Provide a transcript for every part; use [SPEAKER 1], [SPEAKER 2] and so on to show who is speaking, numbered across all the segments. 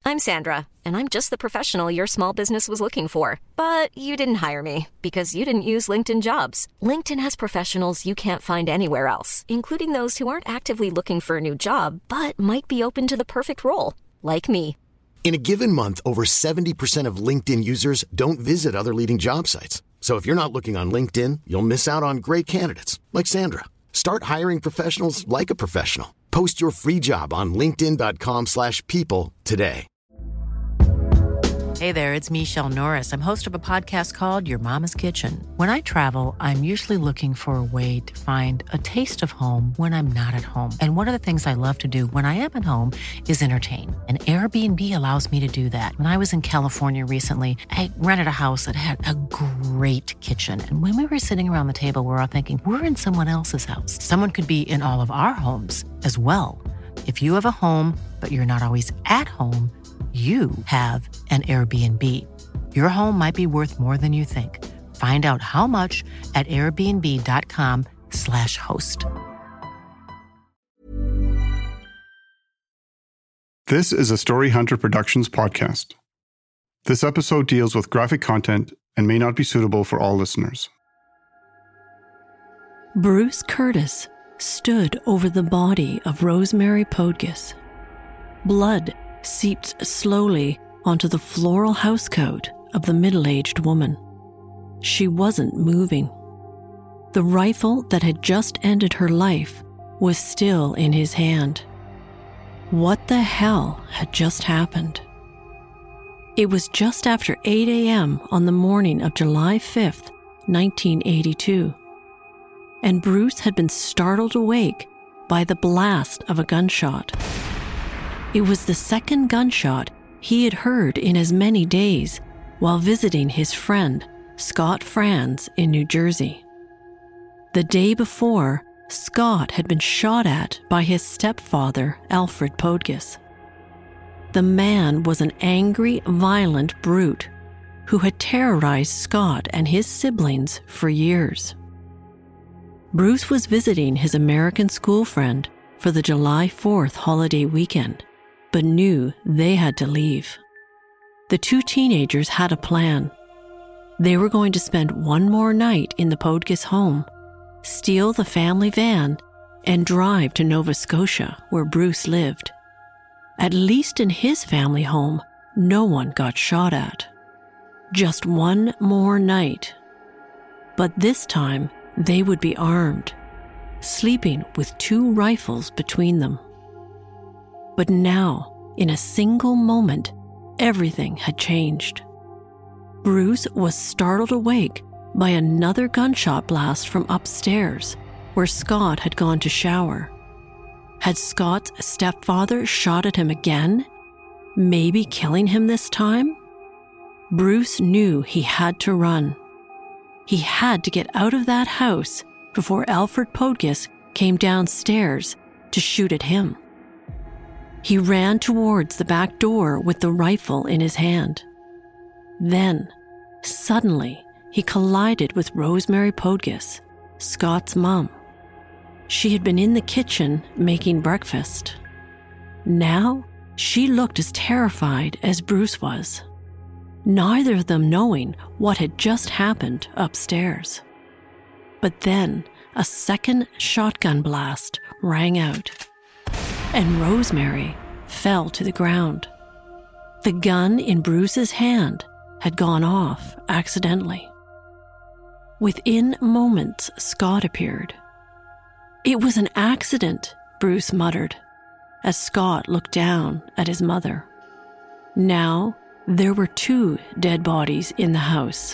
[SPEAKER 1] I'm Sandra, and I'm just the professional your small business was looking for. But you didn't hire me because you didn't use LinkedIn Jobs. LinkedIn has professionals you can't find anywhere else, including those who aren't actively looking for a new job, but might be open to the perfect role, like me.
[SPEAKER 2] In a given month, over 70% of LinkedIn users don't visit other leading job sites. So if you're not looking on LinkedIn, you'll miss out on great candidates like Sandra. Start hiring professionals like a professional. Post your free job on linkedin.com/people today.
[SPEAKER 3] Hey there, it's Michelle Norris. I'm host of a podcast called Your Mama's Kitchen. When I travel, I'm usually looking for a way to find a taste of home when I'm not at home. And one of the things I love to do when I am at home is entertain. And Airbnb allows me to do that. When I was in California recently, I rented a house that had a great kitchen. And when we were sitting around the table, we're all thinking, we're in someone else's house. Someone could be in all of our homes as well. If you have a home, but you're not always at home, you have an Airbnb. Your home might be worth more than you think. Find out how much at airbnb.com/host.
[SPEAKER 4] This is a Story Hunter Productions podcast. This episode deals with graphic content and may not be suitable for all listeners.
[SPEAKER 5] Bruce Curtis stood over the body of Rosemary Podgis. Blood seeped slowly onto the floral housecoat of the middle-aged woman. She wasn't moving. The rifle that had just ended her life was still in his hand. What the hell had just happened? It was just after 8 a.m. on the morning of July 5th, 1982, and Bruce had been startled awake by the blast of a gunshot. It was the second gunshot he had heard in as many days while visiting his friend, Scott Franz, in New Jersey. The day before, Scott had been shot at by his stepfather, Alfred Podgis. The man was an angry, violent brute who had terrorized Scott and his siblings for years. Bruce was visiting his American school friend for the July 4th holiday weekend, but knew they had to leave. The two teenagers had a plan. They were going to spend one more night in the Podgis home, steal the family van, and drive to Nova Scotia, where Bruce lived. At least in his family home, no one got shot at. Just one more night. But this time, they would be armed, sleeping with two rifles between them. But now, in a single moment, everything had changed. Bruce was startled awake by another gunshot blast from upstairs, where Scott had gone to shower. Had Scott's stepfather shot at him again, maybe killing him this time? Bruce knew he had to run. He had to get out of that house before Alfred Podgis came downstairs to shoot at him. He ran towards the back door with the rifle in his hand. Then, suddenly, he collided with Rosemary Podgis, Scott's mom. She had been in the kitchen making breakfast. Now, she looked as terrified as Bruce was, neither of them knowing what had just happened upstairs. But then, a second shotgun blast rang out, and Rosemary fell to the ground. The gun in Bruce's hand had gone off accidentally. Within moments, Scott appeared. "It was an accident," Bruce muttered, as Scott looked down at his mother. Now, there were two dead bodies in the house.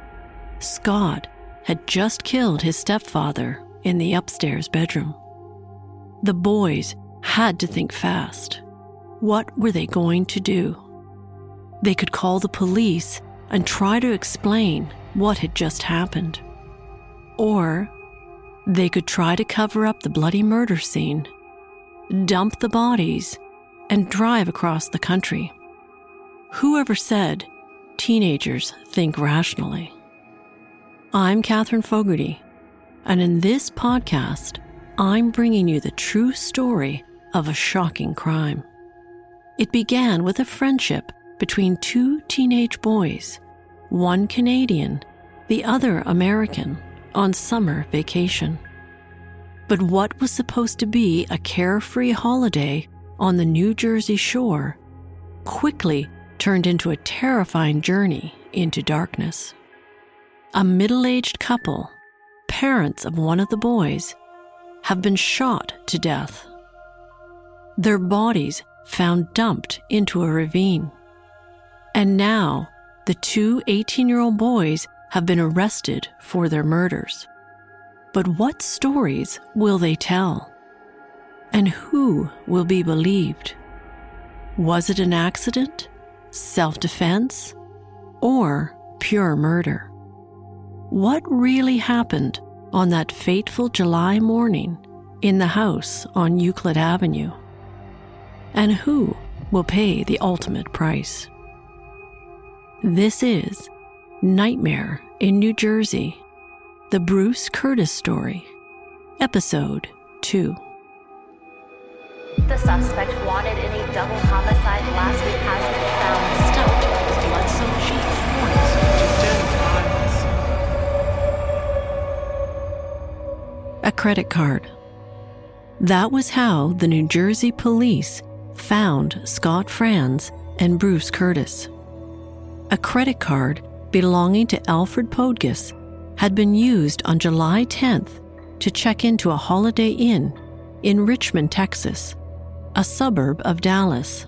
[SPEAKER 5] Scott had just killed his stepfather in the upstairs bedroom. The boys had to think fast. What were they going to do? They could call the police and try to explain what had just happened. Or they could try to cover up the bloody murder scene, dump the bodies, and drive across the country. Whoever said teenagers think rationally? I'm Catherine Fogarty, and in this podcast, I'm bringing you the true story of a shocking crime. It began with a friendship between two teenage boys, one Canadian, the other American, on summer vacation. But what was supposed to be a carefree holiday on the New Jersey shore quickly turned into a terrifying journey into darkness. A middle-aged couple, parents of one of the boys, have been shot to death. Their bodies found dumped into a ravine. And now, the two 18-year-old boys have been arrested for their murders. But what stories will they tell? And who will be believed? Was it an accident, self-defense, or pure murder? What really happened on that fateful July morning in the house on Euclid Avenue? And who will pay the ultimate price? This is Nightmare in New Jersey, the Bruce Curtis Story, Episode 2.
[SPEAKER 6] The suspect wanted in a double homicide last week has been found stuffed with blood-soaked sheets.
[SPEAKER 5] A credit card. That was how the New Jersey police found Scott Franz and Bruce Curtis. A credit card belonging to Alfred Podgess had been used on July 10th to check into a Holiday Inn in Richmond, Texas, a suburb of Dallas,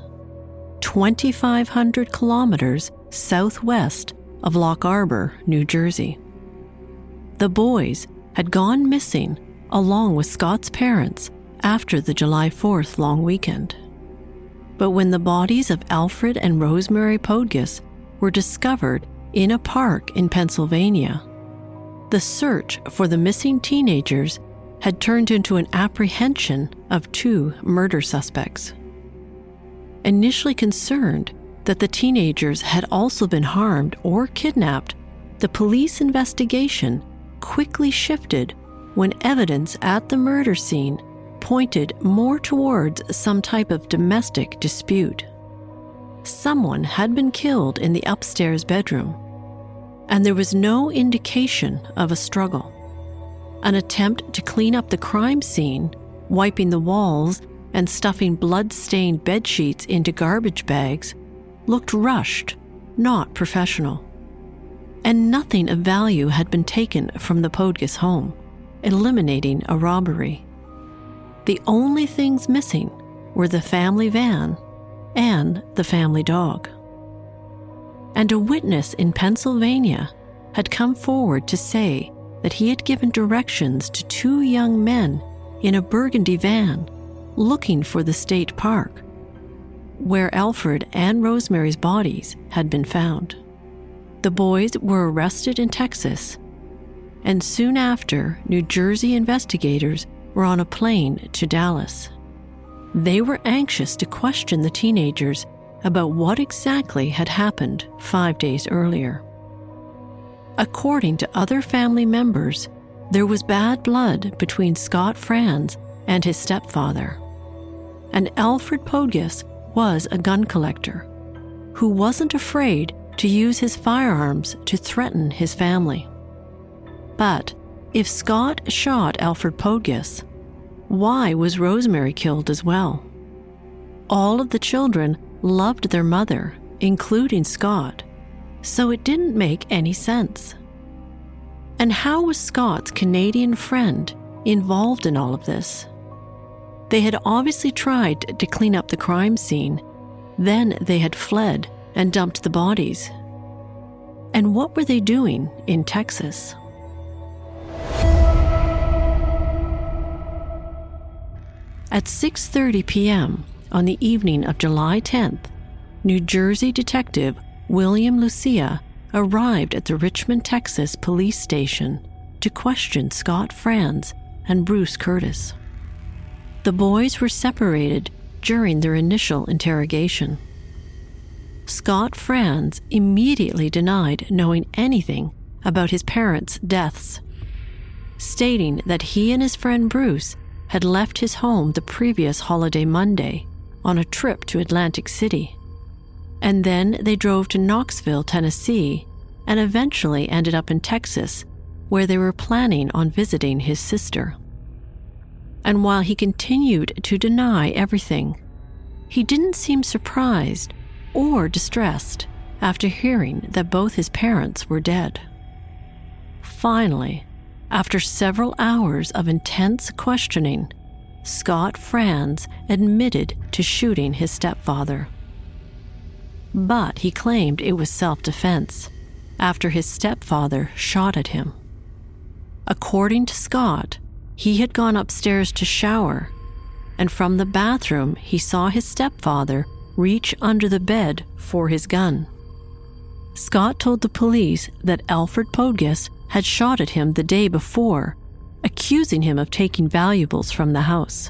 [SPEAKER 5] 2,500 kilometers southwest of Lock Arbor, New Jersey. The boys had gone missing along with Scott's parents after the July 4th long weekend. But when the bodies of Alfred and Rosemary Podgess were discovered in a park in Pennsylvania, the search for the missing teenagers had turned into an apprehension of two murder suspects. Initially concerned that the teenagers had also been harmed or kidnapped, the police investigation quickly shifted when evidence at the murder scene pointed more towards some type of domestic dispute. Someone had been killed in the upstairs bedroom, and there was no indication of a struggle. An attempt to clean up the crime scene, wiping the walls and stuffing blood-stained bedsheets into garbage bags, looked rushed, not professional. And nothing of value had been taken from the Podgess home, eliminating a robbery. The only things missing were the family van and the family dog. And a witness in Pennsylvania had come forward to say that he had given directions to two young men in a burgundy van looking for the state park, where Alfred and Rosemary's bodies had been found. The boys were arrested in Texas, and soon after, New Jersey investigators were on a plane to Dallas. They were anxious to question the teenagers about what exactly had happened 5 days earlier. According to other family members, there was bad blood between Scott Franz and his stepfather. And Alfred Podgess was a gun collector who wasn't afraid to use his firearms to threaten his family. But if Scott shot Alfred Podgess, why was Rosemary killed as well? All of the children loved their mother, including Scott, so it didn't make any sense. And how was Scott's Canadian friend involved in all of this? They had obviously tried to clean up the crime scene, then they had fled and dumped the bodies. And what were they doing in Texas? At 6:30 p.m. on the evening of July 10th, New Jersey detective William Lucia arrived at the Richmond, Texas police station to question Scott Franz and Bruce Curtis. The boys were separated during their initial interrogation. Scott Franz immediately denied knowing anything about his parents' deaths, stating that he and his friend Bruce had left his home the previous holiday Monday on a trip to Atlantic City. And then they drove to Knoxville, Tennessee, and eventually ended up in Texas, where they were planning on visiting his sister. And while he continued to deny everything, he didn't seem surprised or distressed after hearing that both his parents were dead. Finally, after several hours of intense questioning, Scott Franz admitted to shooting his stepfather. But he claimed it was self-defense after his stepfather shot at him. According to Scott, he had gone upstairs to shower, and from the bathroom he saw his stepfather reach under the bed for his gun. Scott told the police that Alfred Podgess had shot at him the day before, accusing him of taking valuables from the house.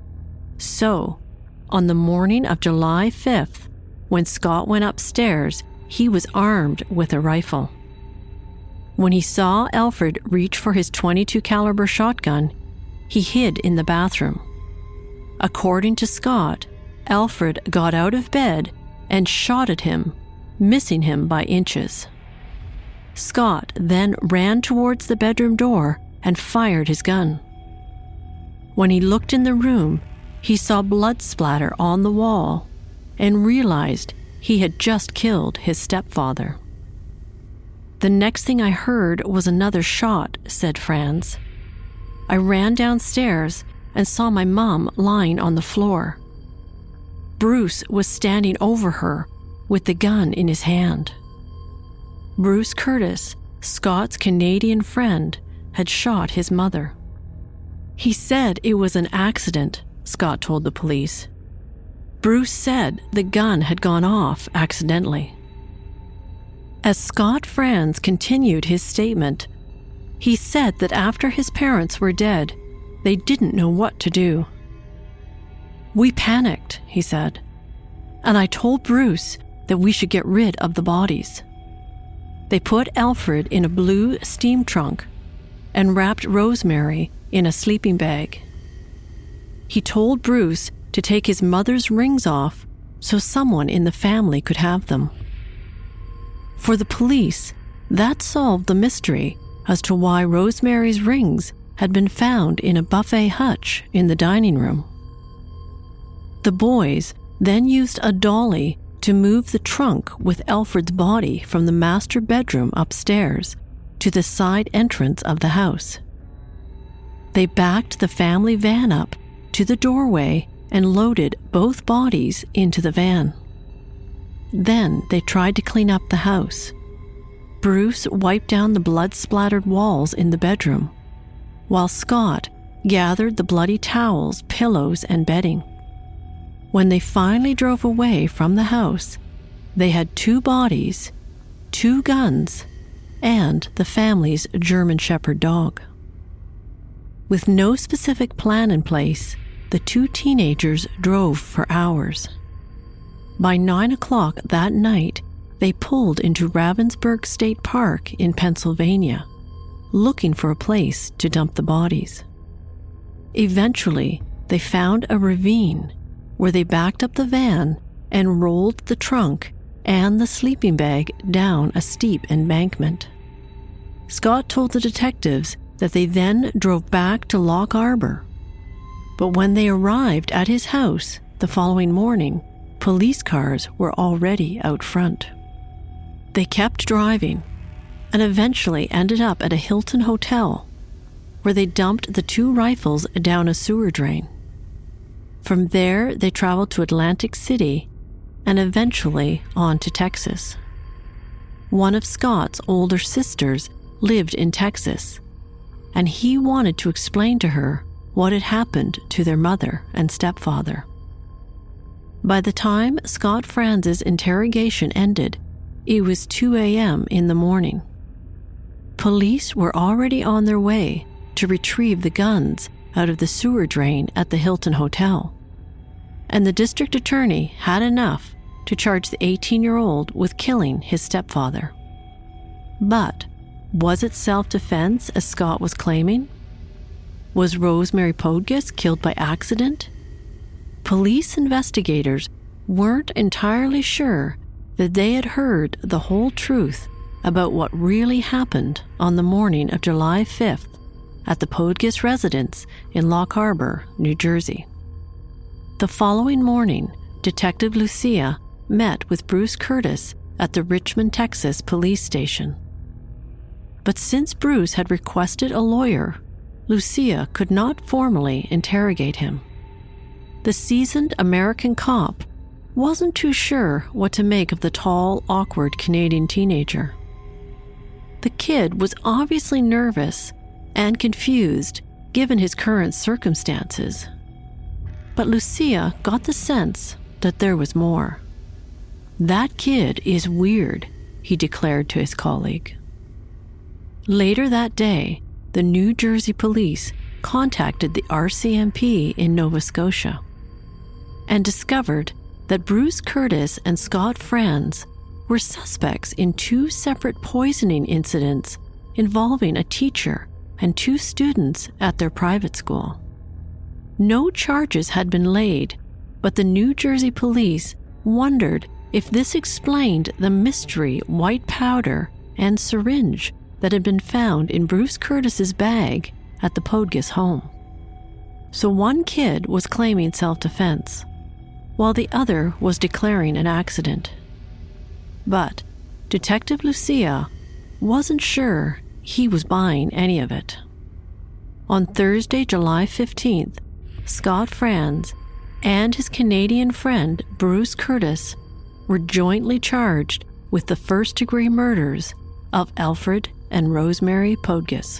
[SPEAKER 5] So, on the morning of July 5th, when Scott went upstairs, he was armed with a rifle. When he saw Alfred reach for his .22 caliber shotgun, he hid in the bathroom. According to Scott, Alfred got out of bed and shot at him, missing him by inches. Scott then ran towards the bedroom door and fired his gun. When he looked in the room, he saw blood splatter on the wall and realized he had just killed his stepfather. "The next thing I heard was another shot," said Franz. "I ran downstairs and saw my mom lying on the floor. Bruce was standing over her with the gun in his hand." Bruce Curtis, Scott's Canadian friend, had shot his mother. "He said it was an accident," Scott told the police. "Bruce said the gun had gone off accidentally." As Scott Franz continued his statement, he said that after his parents were dead, they didn't know what to do. "We panicked," he said, "and I told Bruce that we should get rid of the bodies. They put Alfred in a blue steam trunk and wrapped Rosemary in a sleeping bag. He told Bruce to take his mother's rings off so someone in the family could have them. For the police, that solved the mystery as to why Rosemary's rings had been found in a buffet hutch in the dining room. The boys then used a dolly to move the trunk with Alfred's body from the master bedroom upstairs to the side entrance of the house. They backed the family van up to the doorway and loaded both bodies into the van. Then they tried to clean up the house. Bruce wiped down the blood-splattered walls in the bedroom, while Scott gathered the bloody towels, pillows, and bedding. When they finally drove away from the house, they had 2 bodies, 2 guns, and the family's German Shepherd dog. With no specific plan in place, the 2 teenagers drove for hours. By 9 o'clock that night, they pulled into Ravensburg State Park in Pennsylvania, looking for a place to dump the bodies. Eventually, they found a ravine where they backed up the van and rolled the trunk and the sleeping bag down a steep embankment. Scott told the detectives that they then drove back to Lock Arbor. But when they arrived at his house the following morning, police cars were already out front. They kept driving and eventually ended up at a Hilton hotel where they dumped the 2 rifles down a sewer drain. From there, they traveled to Atlantic City and eventually on to Texas. One of Scott's older sisters lived in Texas, and he wanted to explain to her what had happened to their mother and stepfather. By the time Scott Franz's interrogation ended, it was 2 a.m. in the morning. Police were already on their way to retrieve the guns out of the sewer drain at the Hilton Hotel, and the district attorney had enough to charge the 18-year-old with killing his stepfather. But was it self-defense as Scott was claiming? Was Rosemary Podgess killed by accident? police investigators weren't entirely sure that they had heard the whole truth about what really happened on the morning of July 5th at the Podgis residence in Lock Harbor, New Jersey. The following morning, Detective Lucia met with Bruce Curtis at the Richmond, Texas police station. But since Bruce had requested a lawyer, Lucia could not formally interrogate him. The seasoned American cop wasn't too sure what to make of the tall, awkward Canadian teenager. The kid was obviously nervous and confused given his current circumstances. But Lucia got the sense that there was more. "That kid is weird," he declared to his colleague. Later that day, the New Jersey police contacted the RCMP in Nova Scotia and discovered that Bruce Curtis and Scott Franz were suspects in 2 separate poisoning incidents involving a teacher and 2 students at their private school. No charges had been laid, but the New Jersey police wondered if this explained the mystery white powder and syringe that had been found in Bruce Curtis's bag at the Podgis home. So one kid was claiming self-defense, while the other was declaring an accident. But Detective Lucia wasn't sure he was buying any of it. On Thursday, July 15th, Scott Franz and his Canadian friend Bruce Curtis were jointly charged with the first-degree murders of Alfred and Rosemary Podgis.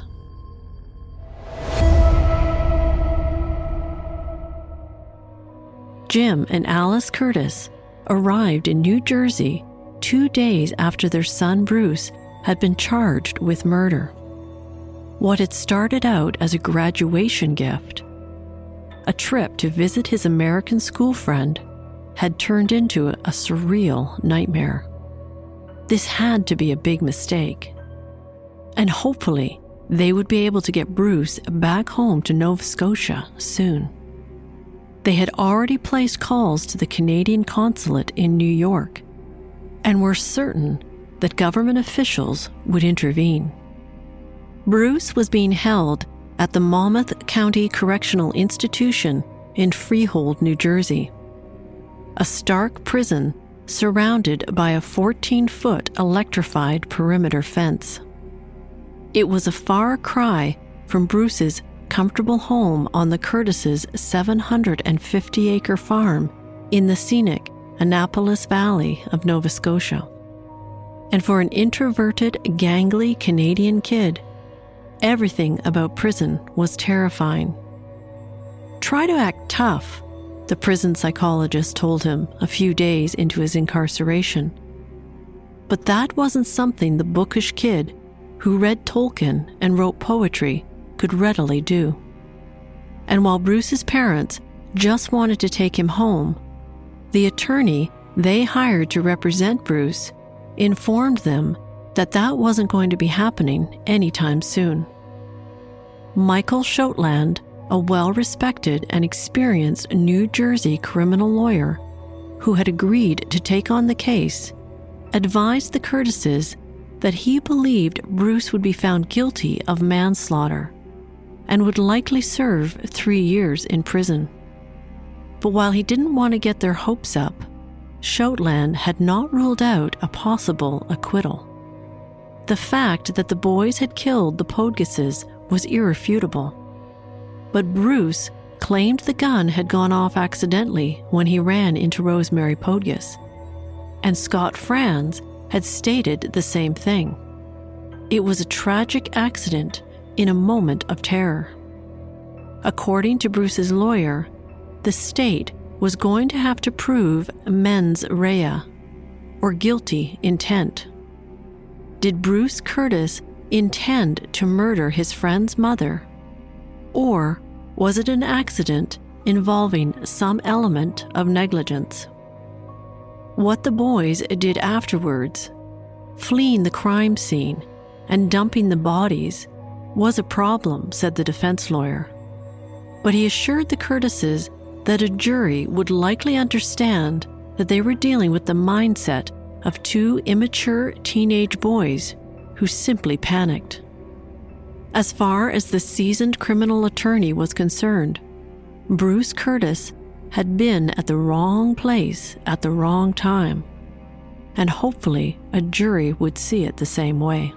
[SPEAKER 5] Jim and Alice Curtis arrived in New Jersey 2 days after their son Bruce had been charged with murder. What had started out as a graduation gift, a trip to visit his American school friend, had turned into a surreal nightmare. This had to be a big mistake. And hopefully, they would be able to get Bruce back home to Nova Scotia soon. They had already placed calls to the Canadian consulate in New York and were certain that government officials would intervene. Bruce was being held at the Monmouth County Correctional Institution in Freehold, New Jersey, a stark prison surrounded by a 14-foot electrified perimeter fence. It was a far cry from Bruce's comfortable home on the Curtises' 750-acre farm in the scenic Annapolis Valley of Nova Scotia. And for an introverted, gangly Canadian kid, everything about prison was terrifying. "Try to act tough," the prison psychologist told him a few days into his incarceration. But that wasn't something the bookish kid who read Tolkien and wrote poetry could readily do. And while Bruce's parents just wanted to take him home, the attorney they hired to represent Bruce informed them that that wasn't going to be happening anytime soon. Michael Schottland, a well-respected and experienced New Jersey criminal lawyer who had agreed to take on the case, advised the Curtises that he believed Bruce would be found guilty of manslaughter and would likely serve 3 years in prison. But while he didn't want to get their hopes up, Schottland had not ruled out a possible acquittal. The fact that the boys had killed the Podgises was irrefutable. But Bruce claimed the gun had gone off accidentally when he ran into Rosemary Podgis, and Scott Franz had stated the same thing. It was a tragic accident in a moment of terror. According to Bruce's lawyer, the state was going to have to prove mens rea, or guilty intent. Did Bruce Curtis intend to murder his friend's mother, or was it an accident involving some element of negligence? What the boys did afterwards, fleeing the crime scene and dumping the bodies, was a problem, said the defense lawyer. But he assured the Curtises that a jury would likely understand that they were dealing with the mindset of two immature teenage boys who simply panicked. As far as the seasoned criminal attorney was concerned, Bruce Curtis had been at the wrong place at the wrong time, and hopefully a jury would see it the same way.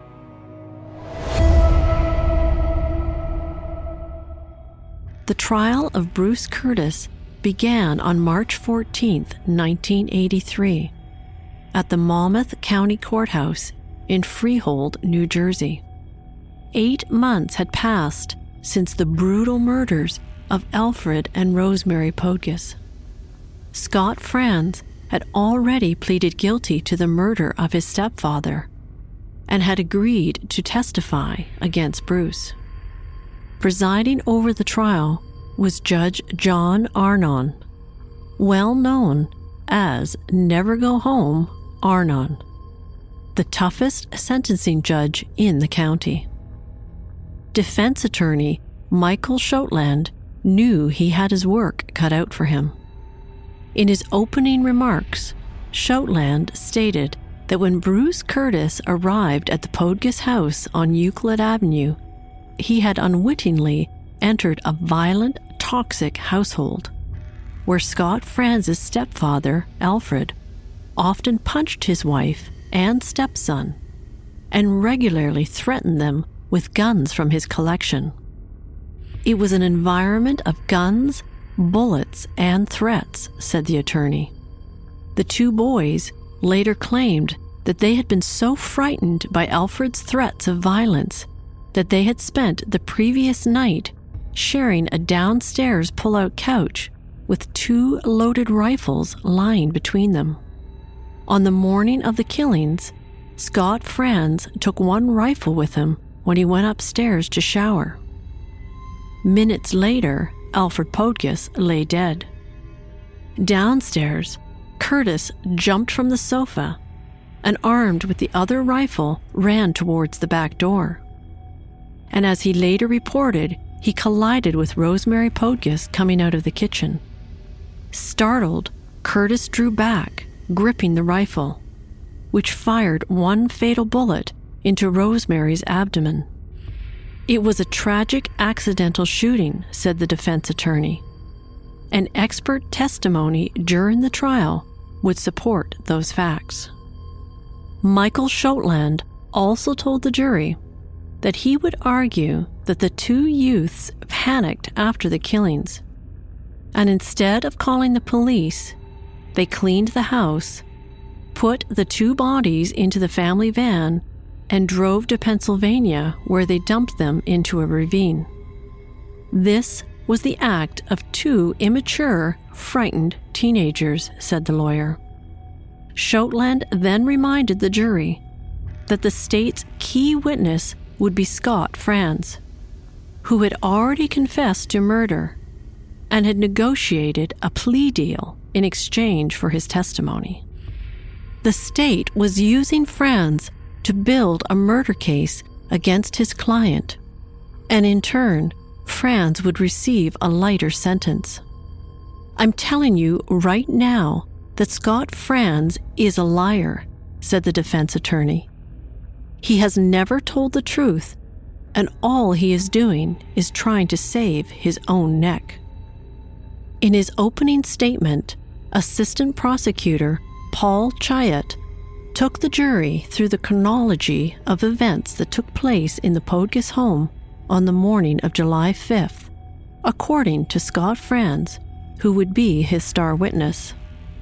[SPEAKER 5] The trial of Bruce Curtis began on March 14, 1983, at the Monmouth County Courthouse in Freehold, New Jersey. 8 months had passed since the brutal murders of Alfred and Rosemary Podgis. Scott Franz had already pleaded guilty to the murder of his stepfather and had agreed to testify against Bruce. Presiding over the trial was Judge John Arnon, well known as Never Go Home Arnon, the toughest sentencing judge in the county. Defense attorney Michael Schottland knew he had his work cut out for him. In his opening remarks, Schottland stated that when Bruce Curtis arrived at the Podgis house on Euclid Avenue, he had unwittingly entered a violent, toxic household where Scott Franz's stepfather, Alfred, often punched his wife and stepson and regularly threatened them with guns from his collection. It was an environment of guns, bullets, and threats, said the attorney. The two boys later claimed that they had been so frightened by Alfred's threats of violence that they had spent the previous night sharing a downstairs pull-out couch with 2 loaded rifles lying between them. On the morning of the killings, Scott Franz took 1 rifle with him when he went upstairs to shower. Minutes later, Alfred Podgis lay dead. Downstairs, Curtis jumped from the sofa and, armed with the other rifle, ran towards the back door. And as he later reported, he collided with Rosemary Podgis coming out of the kitchen. Startled, Curtis drew back, gripping the rifle, which fired 1 fatal bullet into Rosemary's abdomen. It was a tragic accidental shooting, said the defense attorney. And expert testimony during the trial would support those facts. Michael Schottland also told the jury that he would argue that the 2 youths panicked after the killings, and instead of calling the police, they cleaned the house, put the 2 bodies into the family van, and drove to Pennsylvania, where they dumped them into a ravine. This was the act of 2 immature, frightened teenagers, said the lawyer. Schottland then reminded the jury that the state's key witness would be Scott Franz, who had already confessed to murder and had negotiated a plea deal in exchange for his testimony. The state was using Franz to build a murder case against his client, and in turn, Franz would receive a lighter sentence. I'm telling you right now that Scott Franz is a liar, said the defense attorney. He has never told the truth, and all he is doing is trying to save his own neck. In his opening statement, Assistant Prosecutor Paul Chiat took the jury through the chronology of events that took place in the Podgis home on the morning of July 5th, according to Scott Franz, who would be his star witness.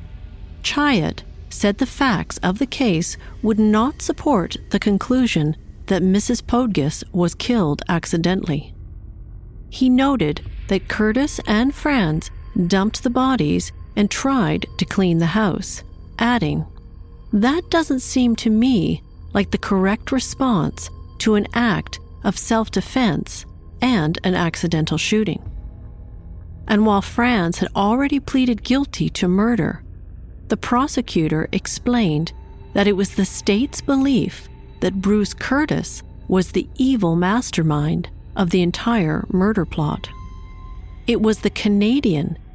[SPEAKER 5] Chiat said the facts of the case would not support the conclusion that Mrs. Podgis was killed accidentally. He noted that Curtis and Franz dumped the bodies and tried to clean the house, adding, "That doesn't seem to me like the correct response to an act of self-defense and an accidental shooting." And while Franz had already pleaded guilty to murder, the prosecutor explained that it was the state's belief that Bruce Curtis was the evil mastermind of the entire murder plot. It was the Canadian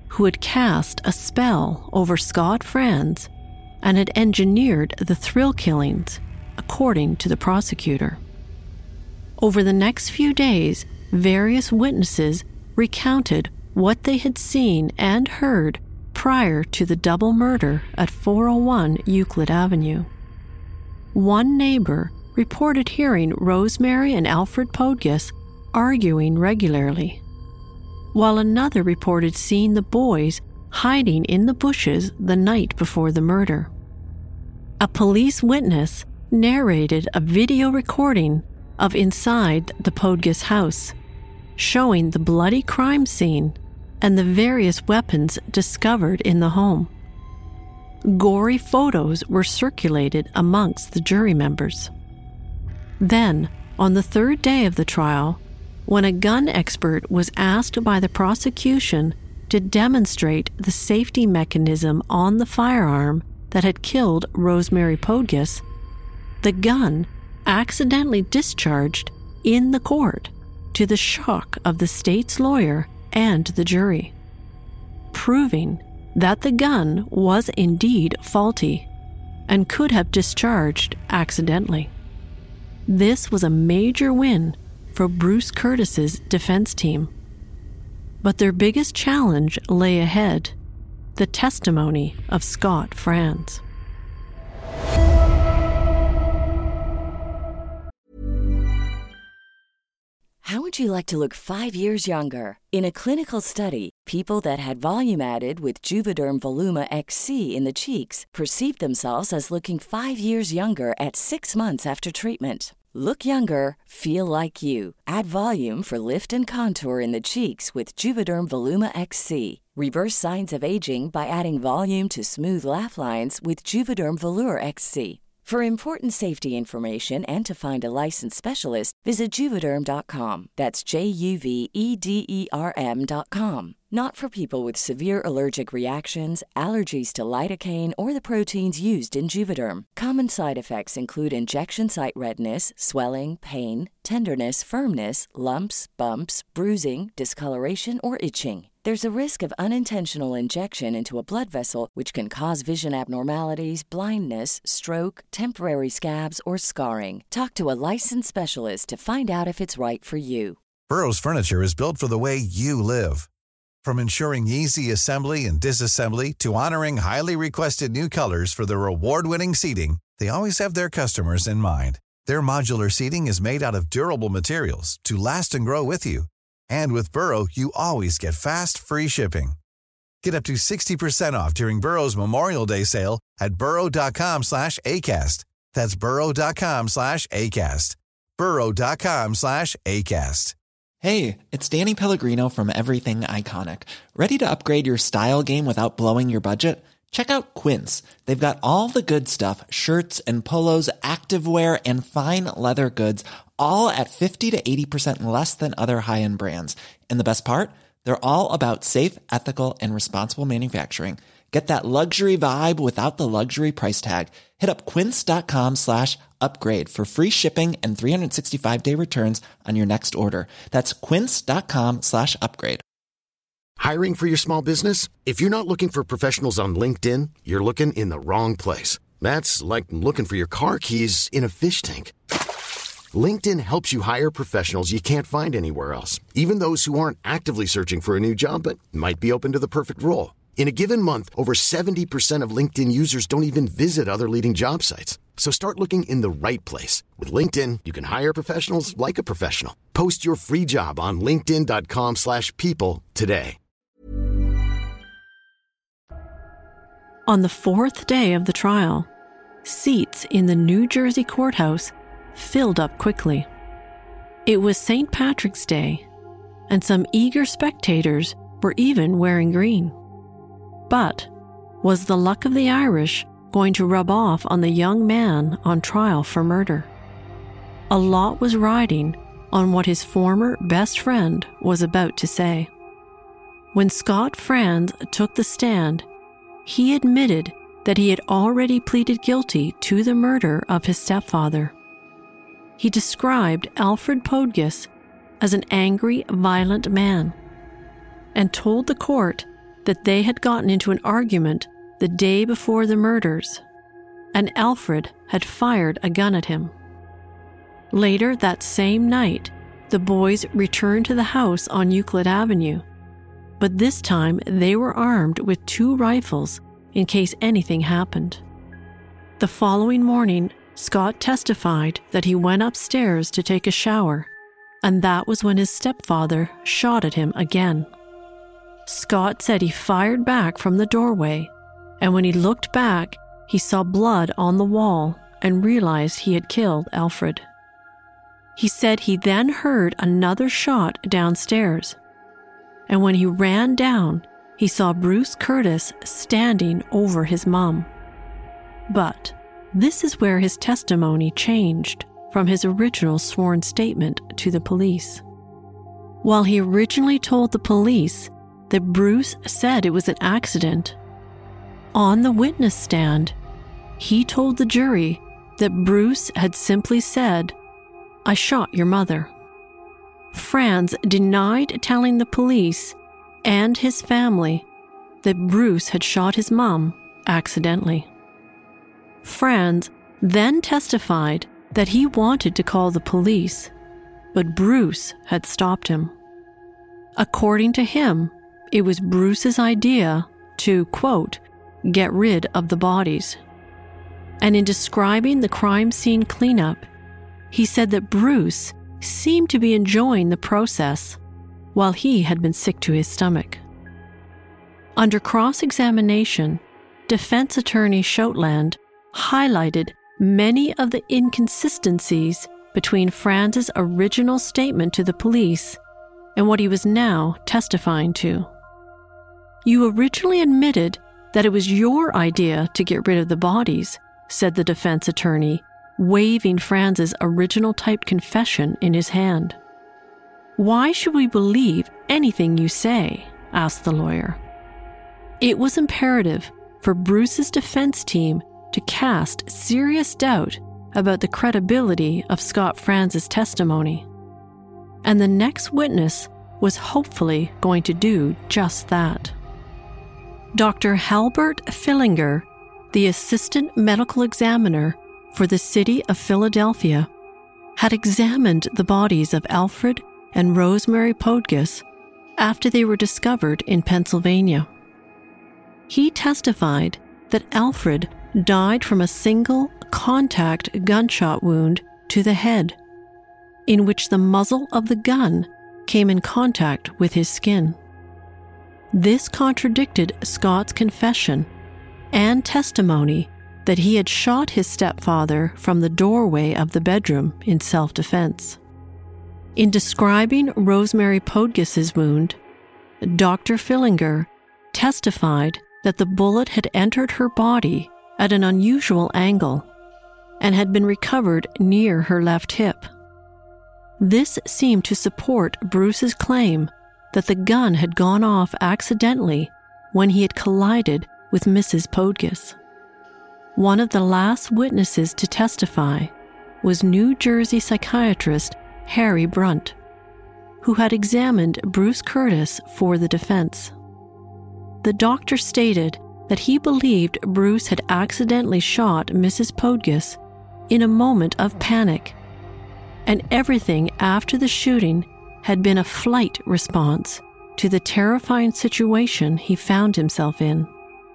[SPEAKER 5] who had cast a spell over Scott Franz and had engineered the thrill killings, according to the prosecutor. Over the next few days, various witnesses recounted what they had seen and heard prior to the double murder at 401 Euclid Avenue. One neighbor reported hearing Rosemary and Alfred Podgess arguing regularly, while another reported seeing the boys hiding in the bushes the night before the murder. A police witness narrated a video recording of inside the Podgess house, showing the bloody crime scene and the various weapons discovered in the home. Gory photos were circulated amongst the jury members. Then, on the third day of the trial, when a gun expert was asked by the prosecution to demonstrate the safety mechanism on the firearm that had killed Rosemary Podgess, the gun accidentally discharged in the court, to the shock of the state's lawyer and the jury, proving that the gun was indeed faulty and could have discharged accidentally. This was a major win for Bruce Curtis's defense team. But their biggest challenge lay ahead: the testimony of Scott Franz.
[SPEAKER 7] How would you like to look 5 years younger? In a clinical study, people that had volume added with Juvederm Voluma XC in the cheeks perceived themselves as looking 5 years younger at 6 months after treatment. Look younger, feel like you. Add volume for lift and contour in the cheeks with Juvederm Voluma XC. Reverse signs of aging by adding volume to smooth laugh lines with Juvederm Volure XC. For important safety information and to find a licensed specialist, visit Juvederm.com. That's JUVEDERM.com. Not for people with severe allergic reactions, allergies to lidocaine, or the proteins used in Juvederm. Common side effects include injection site redness, swelling, pain, tenderness, firmness, lumps, bumps, bruising, discoloration, or itching. There's a risk of unintentional injection into a blood vessel, which can cause vision abnormalities, blindness, stroke, temporary scabs, or scarring. Talk to a licensed specialist to find out if it's right for you.
[SPEAKER 8] Burrow's furniture is built for the way you live. From ensuring easy assembly and disassembly to honoring highly requested new colors for their award-winning seating, they always have their customers in mind. Their modular seating is made out of durable materials to last and grow with you. And with Burrow, you always get fast, free shipping. Get up to 60% off during Burrow's Memorial Day sale at burrow.com/ACAST. That's burrow.com/ACAST. burrow.com/ACAST.
[SPEAKER 9] Hey, it's Danny Pellegrino from Everything Iconic. Ready to upgrade your style game without blowing your budget? Check out Quince. They've got all the good stuff, shirts and polos, activewear, and fine leather goods, all at 50 to 80% less than other high-end brands. And the best part? They're all about safe, ethical, and responsible manufacturing. Get that luxury vibe without the luxury price tag. Hit up quince.com/upgrade for free shipping and 365-day returns on your next order. That's quince.com/upgrade.
[SPEAKER 2] Hiring for your small business? If you're not looking for professionals on LinkedIn, you're looking in the wrong place. That's like looking for your car keys in a fish tank. LinkedIn helps you hire professionals you can't find anywhere else, even those who aren't actively searching for a new job but might be open to the perfect role. In a given month, over 70% of LinkedIn users don't even visit other leading job sites. So start looking in the right place. With LinkedIn, you can hire professionals like a professional. Post your free job on linkedin.com/people today.
[SPEAKER 5] On the fourth day of the trial, seats in the New Jersey courthouse filled up quickly. It was St. Patrick's Day, and some eager spectators were even wearing green. But was the luck of the Irish going to rub off on the young man on trial for murder? A lot was riding on what his former best friend was about to say. When Scott Franz took the stand, he admitted that he had already pleaded guilty to the murder of his stepfather. He described Alfred Podgess as an angry, violent man, and told the court that they had gotten into an argument the day before the murders, and Alfred had fired a gun at him. Later that same night, the boys returned to the house on Euclid Avenue, but this time they were armed with 2 rifles in case anything happened. The following morning, Scott testified that he went upstairs to take a shower, and that was when his stepfather shot at him again. Scott said he fired back from the doorway, and when he looked back, he saw blood on the wall and realized he had killed Alfred. He said he then heard another shot downstairs, and when he ran down, he saw Bruce Curtis standing over his mom. But this is where his testimony changed from his original sworn statement to the police. While he originally told the police that Bruce said it was an accident, on the witness stand, he told the jury that Bruce had simply said, "I shot your mother." Franz denied telling the police and his family that Bruce had shot his mom accidentally. Franz then testified that he wanted to call the police, but Bruce had stopped him. According to him, it was Bruce's idea to, quote, get rid of the bodies. And in describing the crime scene cleanup, he said that Bruce seemed to be enjoying the process while he had been sick to his stomach. Under cross-examination, defense attorney Schoutland highlighted many of the inconsistencies between Franz's original statement to the police and what he was now testifying to. "You originally admitted that it was your idea to get rid of the bodies," said the defense attorney, waving Franz's original typed confession in his hand. "Why should we believe anything you say?" asked the lawyer. It was imperative for Bruce's defense team to cast serious doubt about the credibility of Scott Franz's testimony, and the next witness was hopefully going to do just that. Dr. Halbert Fillinger, the assistant medical examiner for the city of Philadelphia, had examined the bodies of Alfred and Rosemary Podgis after they were discovered in Pennsylvania. He testified that Alfred died from a single contact gunshot wound to the head, in which the muzzle of the gun came in contact with his skin. This contradicted Scott's confession and testimony that he had shot his stepfather from the doorway of the bedroom in self-defense. In describing Rosemary Podgis's wound, Dr. Fillinger testified that the bullet had entered her body at an unusual angle and had been recovered near her left hip. This seemed to support Bruce's claim that the gun had gone off accidentally when he had collided with Mrs. Podgis. One of the last witnesses to testify was New Jersey psychiatrist Harry Brunt, who had examined Bruce Curtis for the defense. The doctor stated that he believed Bruce had accidentally shot Mrs. Podgis in a moment of panic, and everything after the shooting had been a flight response to the terrifying situation he found himself in.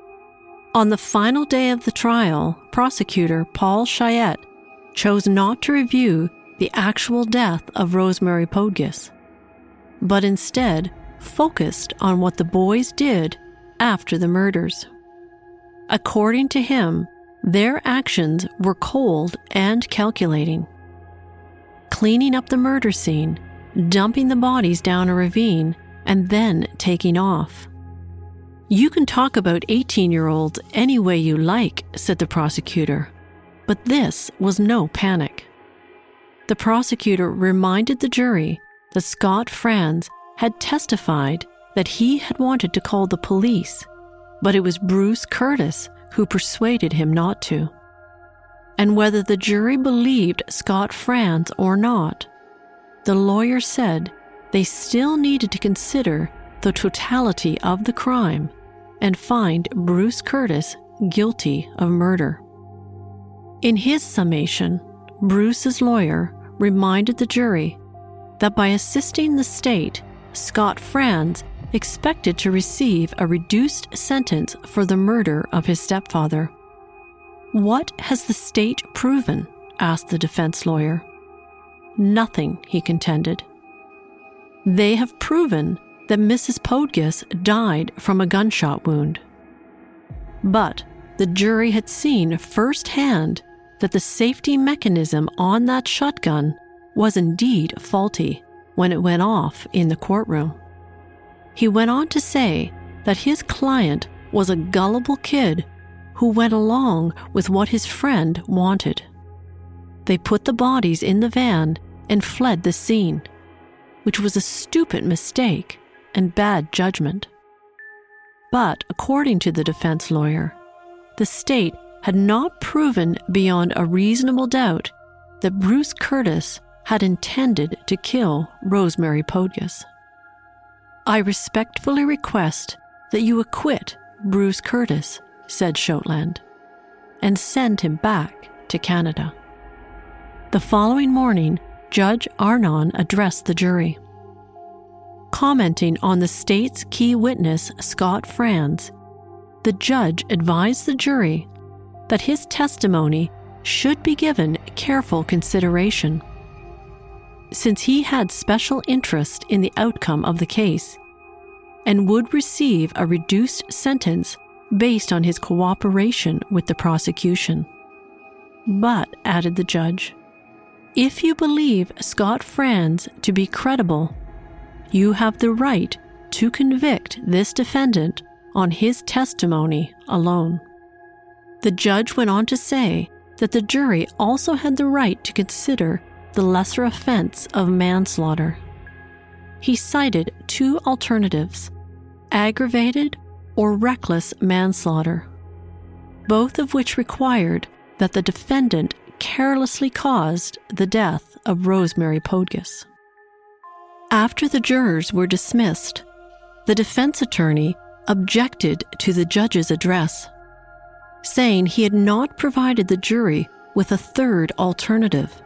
[SPEAKER 5] On the final day of the trial, prosecutor Paul Chayette chose not to review the actual death of Rosemary Podgis, but instead focused on what the boys did after the murders. According to him, their actions were cold and calculating. Cleaning up the murder scene, dumping the bodies down a ravine, and then taking off. "You can talk about 18-year-olds any way you like," said the prosecutor, but this was no panic. The prosecutor reminded the jury that Scott Franz had testified that he had wanted to call the police, but it was Bruce Curtis who persuaded him not to. And whether the jury believed Scott Franz or not, the lawyer said they still needed to consider the totality of the crime and find Bruce Curtis guilty of murder. In his summation, Bruce's lawyer reminded the jury that by assisting the state, Scott Franz expected to receive a reduced sentence for the murder of his stepfather. "What has the state proven?" asked the defense lawyer. "Nothing," he contended. "They have proven that Mrs. Podgis died from a gunshot wound." But the jury had seen firsthand that the safety mechanism on that shotgun was indeed faulty when it went off in the courtroom. He went on to say that his client was a gullible kid who went along with what his friend wanted. They put the bodies in the van and fled the scene, which was a stupid mistake and bad judgment. But according to the defense lawyer, the state had not proven beyond a reasonable doubt that Bruce Curtis had intended to kill Rosemary Podgis. "I respectfully request that you acquit Bruce Curtis," said Schottland, "and send him back to Canada." The following morning, Judge Arnon addressed the jury. Commenting on the state's key witness, Scott Franz, the judge advised the jury that his testimony should be given careful consideration. Since he had special interest in the outcome of the case and would receive a reduced sentence based on his cooperation with the prosecution. "But," added the judge, "if you believe Scott Franz to be credible, you have the right to convict this defendant on his testimony alone." The judge went on to say that the jury also had the right to consider the lesser offense of manslaughter. He cited two alternatives: aggravated or reckless manslaughter, both of which required that the defendant carelessly caused the death of Rosemary Podgis. After the jurors were dismissed, the defense attorney objected to the judge's address, saying he had not provided the jury with a third alternative,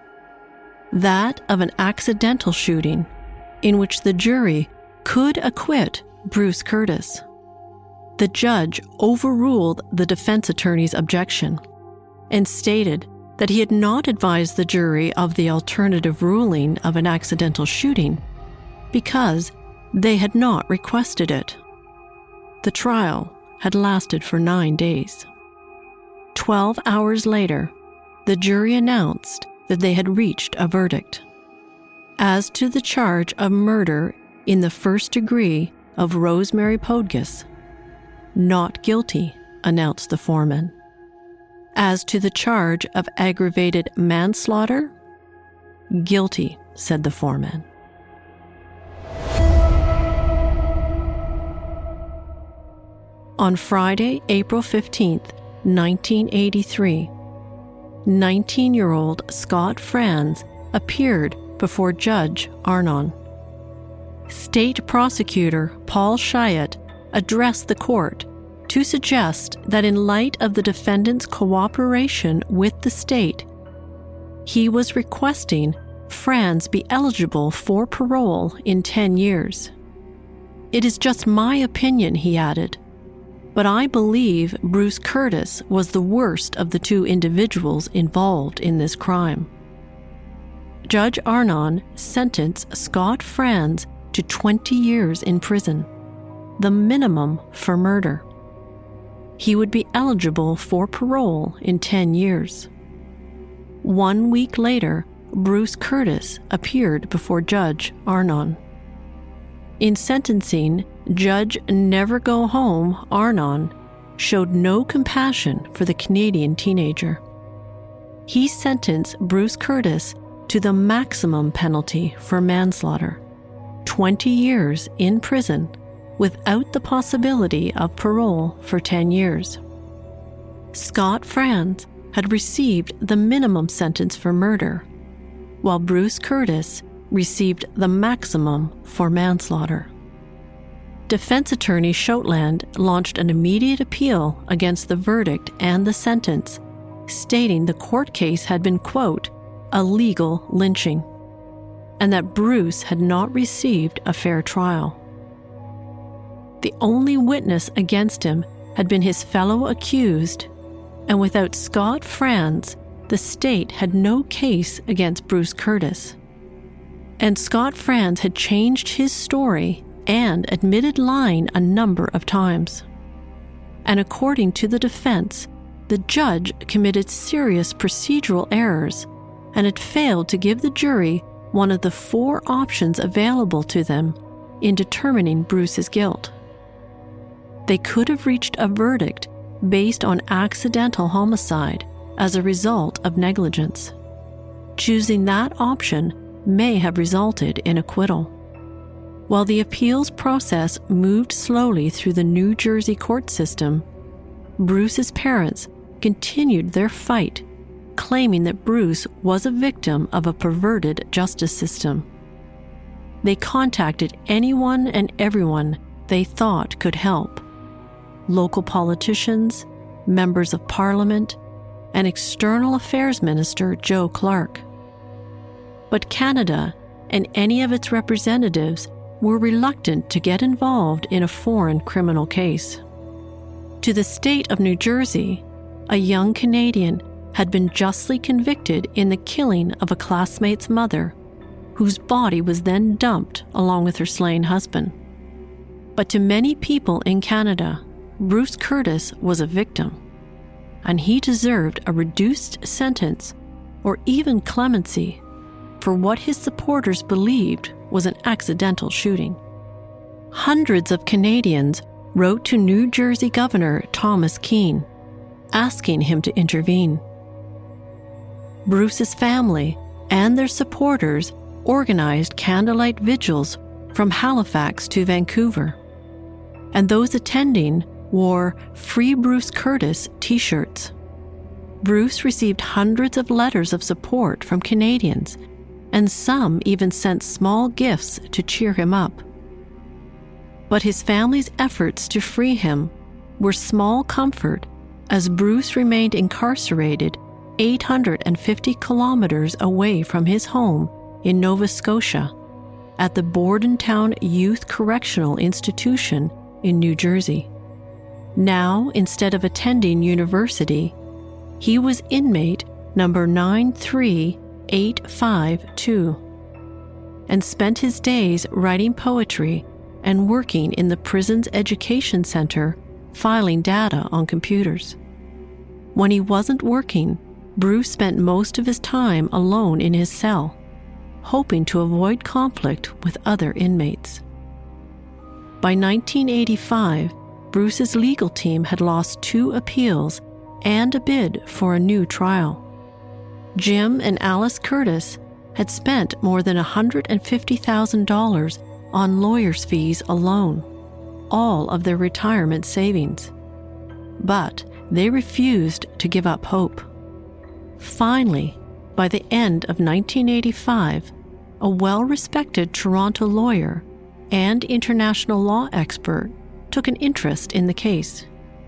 [SPEAKER 5] that of an accidental shooting in which the jury could acquit Bruce Curtis. The judge overruled the defense attorney's objection and stated that he had not advised the jury of the alternative ruling of an accidental shooting because they had not requested it. The trial had lasted for 9 days. 12 hours later, the jury announced that they had reached a verdict. As to the charge of murder in the first degree of Rosemary Podgis, "Not guilty," announced the foreman. As to the charge of aggravated manslaughter, "Guilty," said the foreman. On Friday, April 15th, 1983, 19-year-old Scott Franz appeared before Judge Arnon. State Prosecutor Paul Chiat addressed the court to suggest that in light of the defendant's cooperation with the state, he was requesting Franz be eligible for parole in 10 years. "It is just my opinion," he added, "but I believe Bruce Curtis was the worst of the two individuals involved in this crime." Judge Arnon sentenced Scott Franz to 20 years in prison, the minimum for murder. He would be eligible for parole in 10 years. 1 week later, Bruce Curtis appeared before Judge Arnon. In sentencing, Judge Never Go Home Arnon showed no compassion for the Canadian teenager. He sentenced Bruce Curtis to the maximum penalty for manslaughter, 20 years in prison without the possibility of parole for 10 years. Scott Franz had received the minimum sentence for murder, while Bruce Curtis received the maximum for manslaughter. defense attorney Schottland launched an immediate appeal against the verdict and the sentence, stating the court case had been, quote, a legal lynching, and that Bruce had not received a fair trial. The only witness against him had been his fellow accused, and without Scott Franz, the state had no case against Bruce Curtis. And Scott Franz had changed his story and admitted lying a number of times. And according to the defense, the judge committed serious procedural errors and had failed to give the jury one of the 4 options available to them in determining Bruce's guilt. They could have reached a verdict based on accidental homicide as a result of negligence. Choosing that option may have resulted in acquittal. While the appeals process moved slowly through the New Jersey court system, Bruce's parents continued their fight, claiming that Bruce was a victim of a perverted justice system. They contacted anyone and everyone they thought could help: local politicians, members of parliament, and External Affairs Minister Joe Clark. But Canada and any of its representatives were reluctant to get involved in a foreign criminal case. To the state of New Jersey, a young Canadian had been justly convicted in the killing of a classmate's mother, whose body was then dumped along with her slain husband. But to many people in Canada, Bruce Curtis was a victim, and he deserved a reduced sentence or even clemency for what his supporters believed was an accidental shooting. Hundreds of Canadians wrote to New Jersey Governor Thomas Keene, asking him to intervene. Bruce's family and their supporters organized candlelight vigils from Halifax to Vancouver, and those attending wore Free Bruce Curtis t-shirts. Bruce received hundreds of letters of support from Canadians, and some even sent small gifts to cheer him up. But his family's efforts to free him were small comfort as Bruce remained incarcerated 850 kilometers away from his home in Nova Scotia at the Bordentown Youth Correctional Institution in New Jersey. Now, instead of attending university, he was inmate number 93852 and spent his days writing poetry and working in the prison's education center, filing data on computers. When he wasn't working, Bruce spent most of his time alone in his cell, hoping to avoid conflict with other inmates. By 1985, Bruce's legal team had lost 2 appeals and a bid for a new trial. Jim and Alice Curtis had spent more than $150,000 on lawyers' fees alone, all of their retirement savings. But they refused to give up hope. Finally, by the end of 1985, a well-respected Toronto lawyer and international law expert took an interest in the case.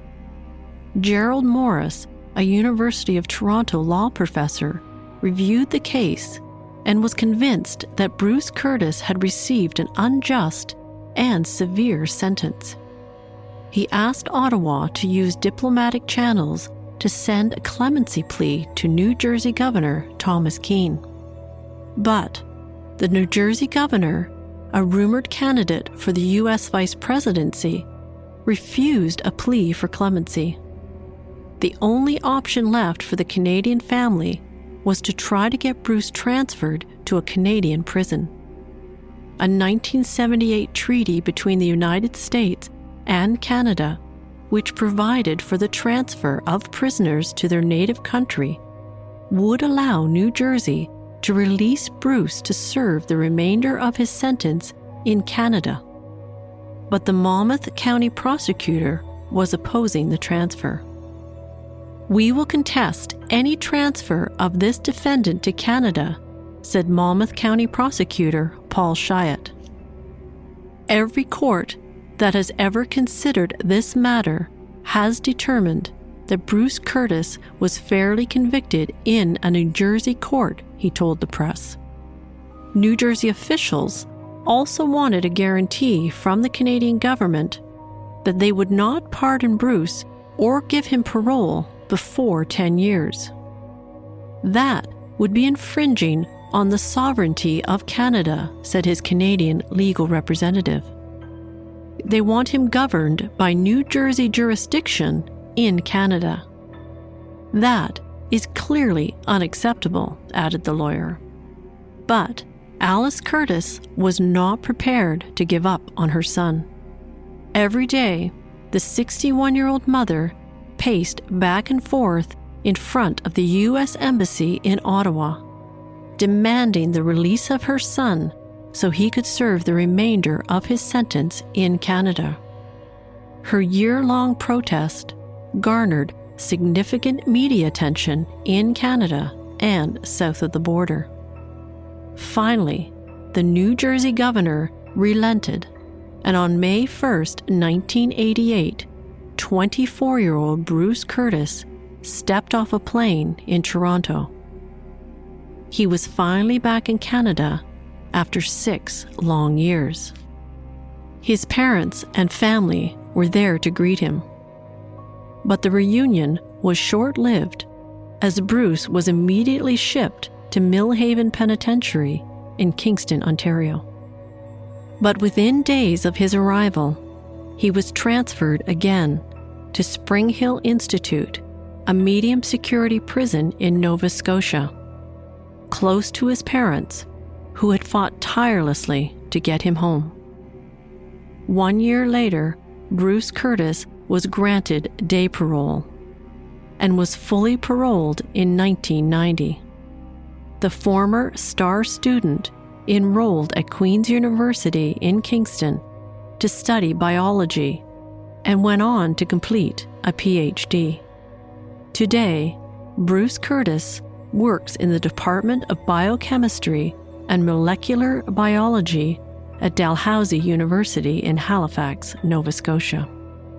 [SPEAKER 5] Gerald Morris, a University of Toronto law professor, reviewed the case and was convinced that Bruce Curtis had received an unjust and severe sentence. He asked Ottawa to use diplomatic channels to send a clemency plea to New Jersey Governor Thomas Keene. But the New Jersey governor, a rumored candidate for the U.S. vice presidency, refused a plea for clemency. The only option left for the Canadian family was to try to get Bruce transferred to a Canadian prison. A 1978 treaty between the United States and Canada, which provided for the transfer of prisoners to their native country, would allow New Jersey to release Bruce to serve the remainder of his sentence in Canada. But the Monmouth County prosecutor was opposing the transfer. "We will contest any transfer of this defendant to Canada," said Monmouth County prosecutor Paul Chiat. Every court that has ever considered this matter has determined that Bruce Curtis was fairly convicted in a New Jersey court, he told the press. New Jersey officials also wanted a guarantee from the Canadian government that they would not pardon Bruce or give him parole before 10 years. That would be infringing on the sovereignty of Canada, said his Canadian legal representative. They want him governed by New Jersey jurisdiction in Canada. That is clearly unacceptable, added the lawyer. But Alice Curtis was not prepared to give up on her son. Every day, the 61-year-old mother paced back and forth in front of the U.S. Embassy in Ottawa, demanding the release of her son so he could serve the remainder of his sentence in Canada. Her year-long protest garnered significant media attention in Canada and south of the border. Finally, the New Jersey governor relented, and on May 1st, 1988, 24-year-old Bruce Curtis stepped off a plane in Toronto. He was finally back in Canada after 6 long years. His parents and family were there to greet him. But the reunion was short-lived, as Bruce was immediately shipped to Millhaven Penitentiary in Kingston, Ontario. But within days of his arrival, he was transferred again to Spring Hill Institute, a medium-security prison in Nova Scotia, close to his parents, who had fought tirelessly to get him home. 1 year later, Bruce Curtis was granted day parole and was fully paroled in 1990. The former star student enrolled at Queen's University in Kingston to study biology and went on to complete a PhD. Today, Bruce Curtis works in the Department of Biochemistry and Molecular Biology at Dalhousie University in Halifax, Nova Scotia.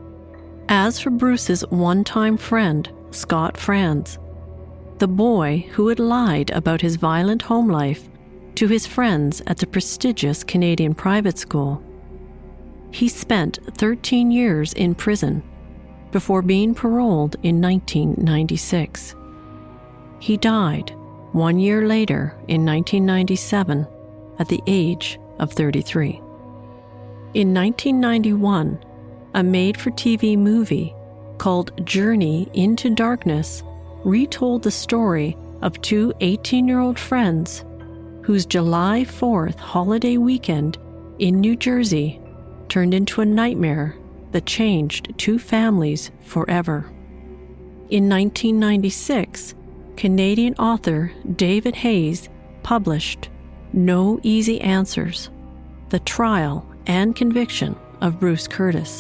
[SPEAKER 5] As for Bruce's one-time friend, Scott Franz, the boy who had lied about his violent home life to his friends at the prestigious Canadian private school, he spent 13 years in prison before being paroled in 1996. He died 1 year later in 1997 at the age of 33. In 1991, a made-for-TV movie called Journey into Darkness retold the story of 2 18-year-old friends whose July 4th holiday weekend in New Jersey turned into a nightmare that changed 2 families forever. In 1996, Canadian author David Hayes published No Easy Answers: The Trial and Conviction of Bruce Curtis.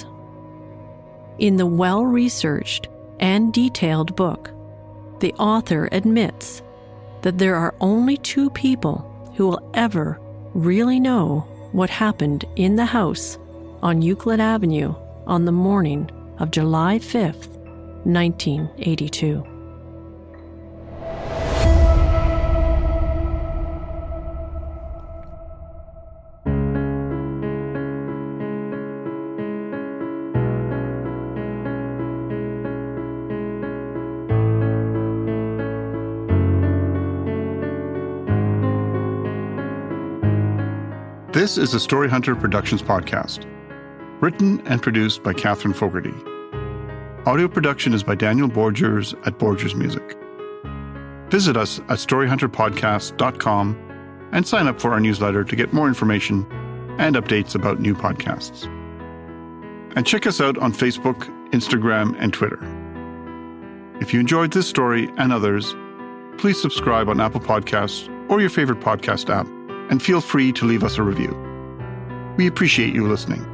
[SPEAKER 5] In the well-researched and detailed book, the author admits that there are only 2 people who will ever really know what happened in the house on Euclid Avenue on the morning of July 5th, 1982.
[SPEAKER 4] This is a Story Hunter Productions podcast, written and produced by Catherine Fogarty. Audio production is by Daniel Borgers at Borgers Music. Visit us at storyhunterpodcast.com and sign up for our newsletter to get more information and updates about new podcasts. And check us out on Facebook, Instagram, and Twitter. If you enjoyed this story and others, please subscribe on Apple Podcasts or your favorite podcast app, and feel free to leave us a review. We appreciate you listening.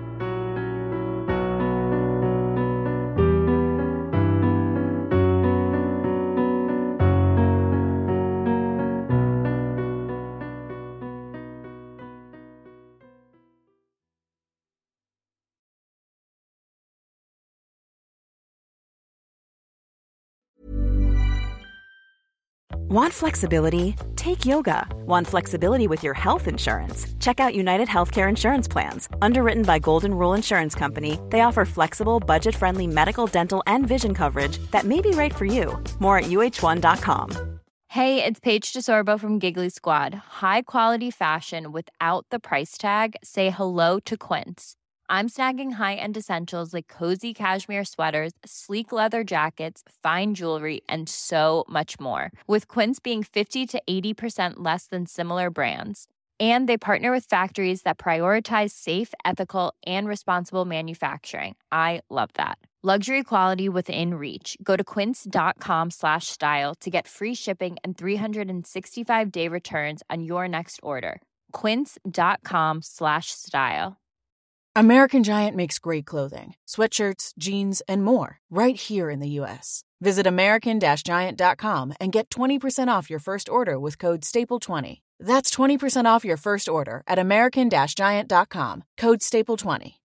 [SPEAKER 10] Want flexibility? Take yoga. Want flexibility with your health insurance? Check out United Healthcare Insurance Plans. Underwritten by Golden Rule Insurance Company, they offer flexible, budget-friendly medical, dental, and vision coverage that may be right for you. More at uh1.com.
[SPEAKER 11] Hey, it's Paige DeSorbo from Giggly Squad. High quality fashion without the price tag. Say hello to Quince. I'm snagging high-end essentials like cozy cashmere sweaters, sleek leather jackets, fine jewelry, and so much more. With Quince being 50 to 80% less than similar brands. And they partner with factories that prioritize safe, ethical, and responsible manufacturing. I love that. Luxury quality within reach. Go to quince.com/style to get free shipping and 365-day returns on your next order. Quince.com/style.
[SPEAKER 12] American Giant makes great clothing, sweatshirts, jeans, and more right here in the U.S. Visit American-Giant.com and get 20% off your first order with code STAPLE20. That's 20% off your first order at American-Giant.com, code STAPLE20.